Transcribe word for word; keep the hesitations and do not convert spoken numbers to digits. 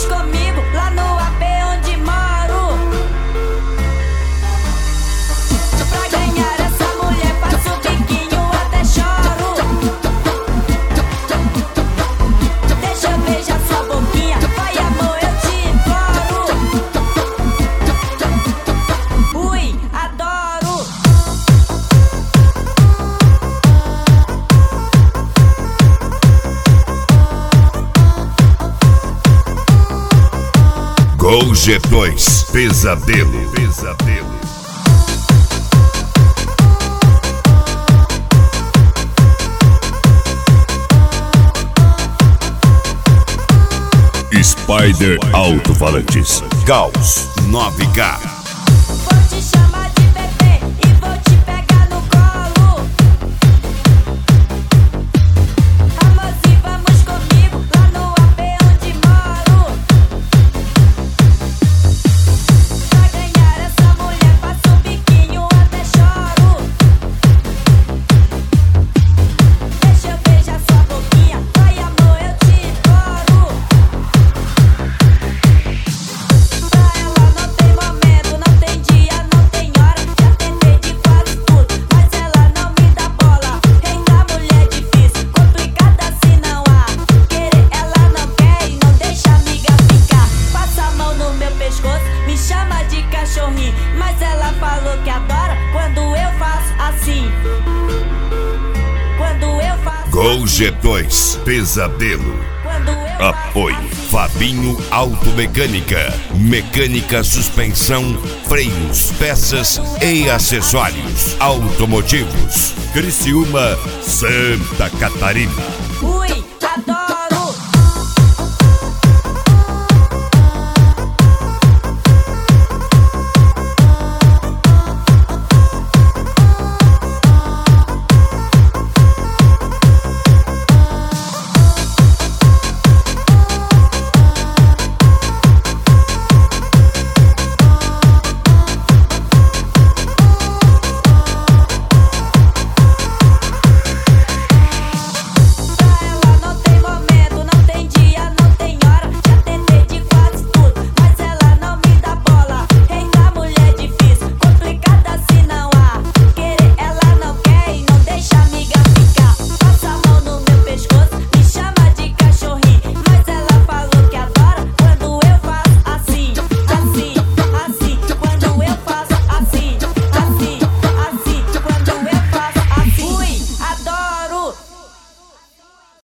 vamos comigo lá no A P onde moro. Pra ganhar essa mulher faço biquinho até choro. Deixa eu beijar sua boquinha, vai amor, eu te imploro. Ui, adoro. Gol G dois, pesadelo, pesadelo. Spider Alto-Falantes, Gauss nove K. Vou te chamar de bebê e vou te pegar no colo. Amorzinho, vamos comigo lá no A P onde moro. Pra ganhar essa mulher faço biquinho até choro. Deixa eu beijar sua boquinha, vai amor, eu te imploro. Pra ela não tem momento, não tem dia, não tem hora. Já tentei de quase tudo, mas ela não me dá bola. Ainda mulher difícil, complicada assim não há. Querer ela não quer e não deixa a amiga ficar. Passa a mão no meu pescoço, me chama de cachorrinho, mas ela falou que adora quando eu faço assim. Quando eu faço Gol assim. G dois, pesadelo. Quando eu faço Apoio assim. Fabinho Automecânica, mecânica, suspensão, freios, peças e acessórios automotivos. Criciúma, Santa Catarina.